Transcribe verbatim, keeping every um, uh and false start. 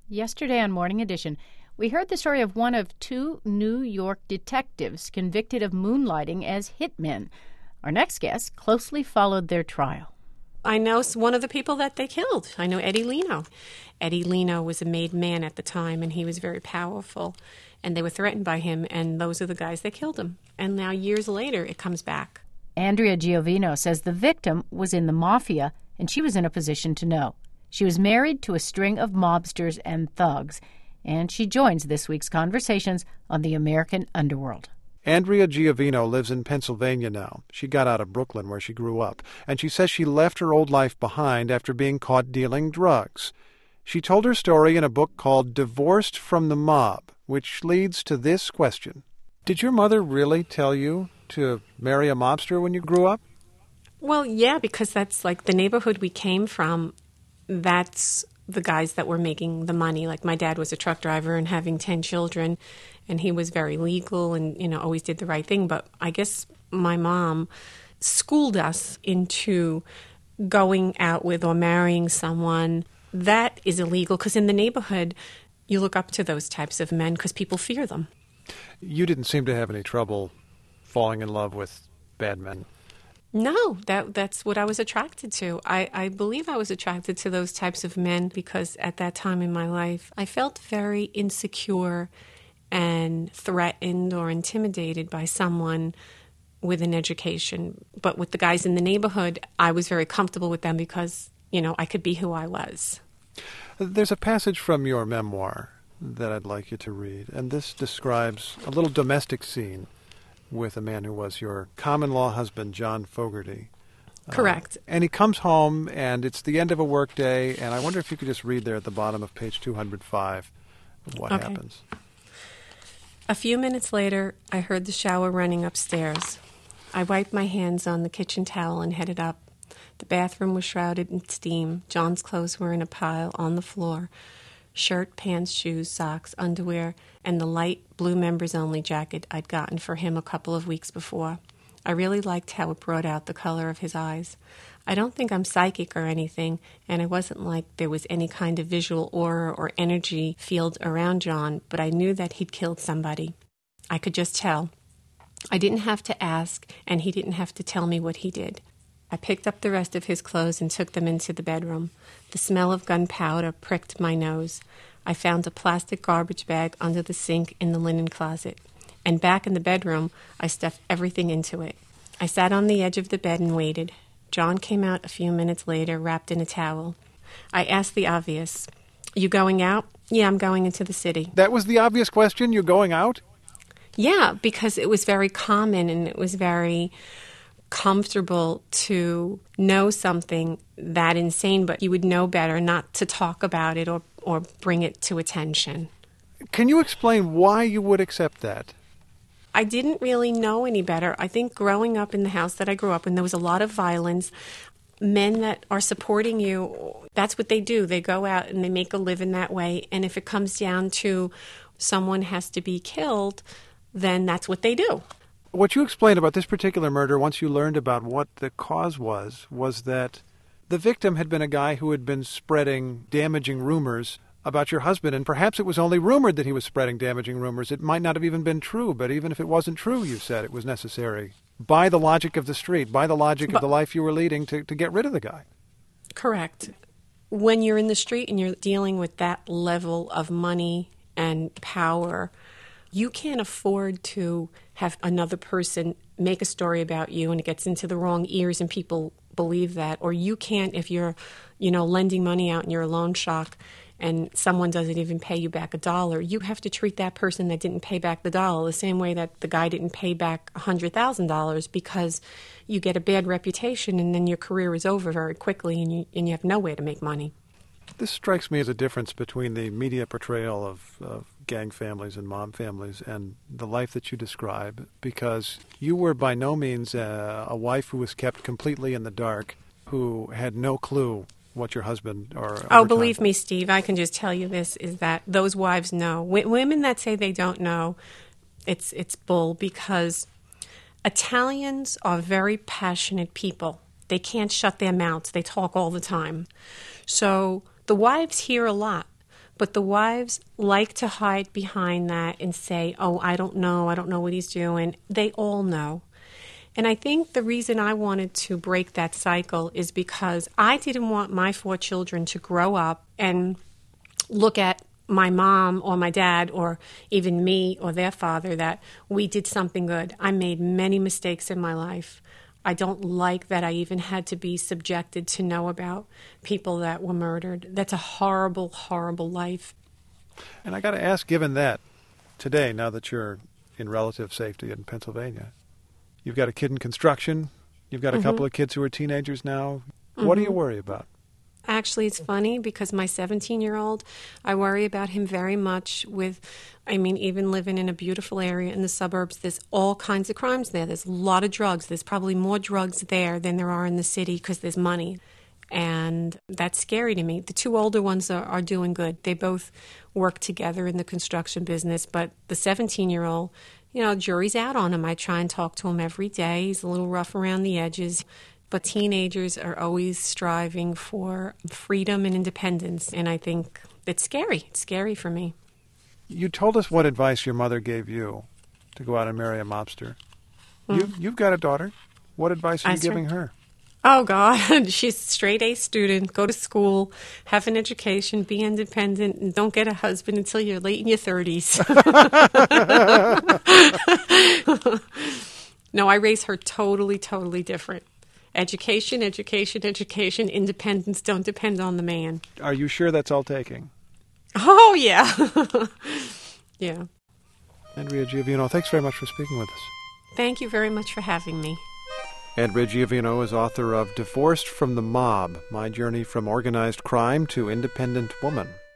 Yesterday on Morning Edition, we heard the story of one of two New York detectives convicted of moonlighting as hitmen. Our next guest closely followed their trial. I know one of the people that they killed. I know Eddie Leno. Eddie Leno was a made man at the time, and he was very powerful, and they were threatened by him, and those are the guys that killed him. And now, years later, it comes back. Andrea Giovino says the victim was in the mafia, and she was in a position to know. She was married to a string of mobsters and thugs, and she joins this week's conversations on the American underworld. Andrea Giovino lives in Pennsylvania now. She got out of Brooklyn, where she grew up, and she says she left her old life behind after being caught dealing drugs. She told her story in a book called Divorced from the Mob, which leads to this question. Did your mother really tell you to marry a mobster when you grew up? Well, yeah, because that's like the neighborhood we came from. That's the guys that were making the money. Like my dad was a truck driver and having ten children, and he was very legal and, you know, always did the right thing. But I guess my mom schooled us into going out with or marrying someone that is illegal, because in the neighborhood, you look up to those types of men because people fear them. You didn't seem to have any trouble falling in love with bad men. No, that that's what I was attracted to. I, I believe I was attracted to those types of men because at that time in my life, I felt very insecure and threatened or intimidated by someone with an education. But with the guys in the neighborhood, I was very comfortable with them because, you know, I could be who I was. There's a passage from your memoir that I'd like you to read, and this describes a little domestic scene with a man who was your common-law husband, John Fogerty. Correct. Uh, and he comes home, and it's the end of a workday, and I wonder if you could just read there at the bottom of page two hundred five what okay. happens. A few minutes later, I heard the shower running upstairs. I wiped my hands on the kitchen towel and headed up. The bathroom was shrouded in steam. John's clothes were in a pile on the floor. Shirt, pants, shoes, socks, underwear, and the light blue members-only jacket I'd gotten for him a couple of weeks before. I really liked how it brought out the color of his eyes. I don't think I'm psychic or anything, and it wasn't like there was any kind of visual aura or energy field around John, but I knew that he'd killed somebody. I could just tell. I didn't have to ask, and he didn't have to tell me what he did. I picked up the rest of his clothes and took them into the bedroom. The smell of gunpowder pricked my nose. I found a plastic garbage bag under the sink in the linen closet. And back in the bedroom, I stuffed everything into it. I sat on the edge of the bed and waited. John came out a few minutes later, wrapped in a towel. I asked the obvious, "You going out?" "Yeah, I'm going into the city." That was the obvious question? You're going out? Yeah, because it was very common and it was very comfortable to know something that insane, but you would know better not to talk about it or, or bring it to attention. Can you explain why you would accept that? I didn't really know any better. I think growing up in the house that I grew up in, there was a lot of violence. Men that are supporting you, that's what they do. They go out and they make a living that way. And if it comes down to someone has to be killed, then that's what they do. What you explained about this particular murder, once you learned about what the cause was, was that the victim had been a guy who had been spreading damaging rumors about your husband, and perhaps it was only rumored that he was spreading damaging rumors. It might not have even been true, but even if it wasn't true, you said it was necessary, by the logic of the street, by the logic but, of the life you were leading, to, to get rid of the guy. Correct. When you're in the street and you're dealing with that level of money and power, you can't afford to have another person make a story about you and it gets into the wrong ears and people believe that. Or you can't, if you're, you know, lending money out and you're a loan shark and someone doesn't even pay you back a dollar, you have to treat that person that didn't pay back the dollar the same way that the guy didn't pay back one hundred thousand dollars, because you get a bad reputation and then your career is over very quickly and you, and you have no way to make money. This strikes me as a difference between the media portrayal of, of gang families and mob families and the life that you describe, because you were by no means a, a wife who was kept completely in the dark, who had no clue what your husband or... Oh, believe time. me, Steve, I can just tell you this, is that those wives know. W- women that say they don't know, it's it's bull, because Italians are very passionate people. They can't shut their mouths. They talk all the time. So the wives hear a lot. But the wives like to hide behind that and say, oh, I don't know, I don't know what he's doing. They all know. And I think the reason I wanted to break that cycle is because I didn't want my four children to grow up and look at my mom or my dad or even me or their father that we did something good. I made many mistakes in my life. I don't like that I even had to be subjected to know about people that were murdered. That's a horrible, horrible life. And I got to ask, given that, today, now that you're in relative safety in Pennsylvania, you've got a kid in construction, you've got a mm-hmm. couple of kids who are teenagers now. Mm-hmm. What do you worry about? Actually, it's funny because my seventeen-year-old, I worry about him very much with, I mean, even living in a beautiful area in the suburbs, there's all kinds of crimes there. There's a lot of drugs. There's probably more drugs there than there are in the city because there's money. And that's scary to me. The two older ones are, are doing good. They both work together in the construction business. But the seventeen-year-old, you know, jury's out on him. I try and talk to him every day. He's a little rough around the edges. But teenagers are always striving for freedom and independence, and I think it's scary. It's scary for me. You told us what advice your mother gave you to go out and marry a mobster. Mm. You, you've got a daughter. What advice are you giving her? Oh, God. She's a straight-A student. Go to school, have an education, be independent, and don't get a husband until you're late in your thirties. No, I raised her totally, totally different. Education, education, education, independence don't depend on the man. Are you sure that's all taking? Oh, yeah. Yeah. Andrea Giovino, thanks very much for speaking with us. Thank you very much for having me. Andrea Giovino is author of Divorced from the Mob, My Journey from Organized Crime to Independent Woman.